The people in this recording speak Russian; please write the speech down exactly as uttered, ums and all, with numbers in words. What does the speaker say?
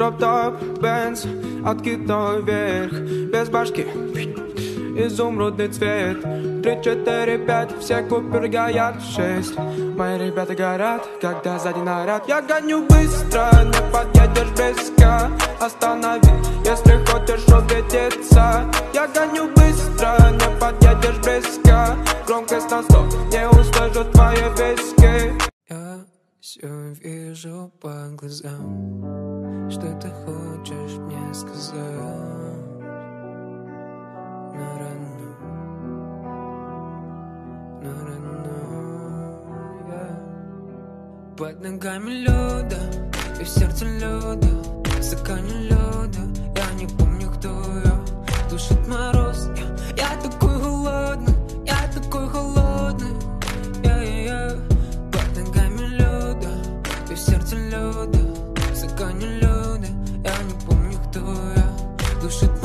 Дроп-топ, Бенз, откидной вверх, без башки, изумрудный цвет. Три, четыре, пять, все куперы горят. Шесть, мои ребята горят, когда сзади наряд. Я гоню быстро, не подъедешь близко. Останови, если хочешь убедиться. Я гоню быстро, не подъедешь близко. Громкость на сто, не услышу твои виски. Я все вижу по глазам, что ты хочешь мне сказать. Но рано, но рано, yeah. Под ногами лёда и в сердце лёда, в стакане лёда. Я не помню, кто я, душит мороз. Я, я такой холодный, я такой холодный, yeah, yeah. Под ногами лёда и в сердце лёда, в стакане лёда. Я не помню, кто я, душит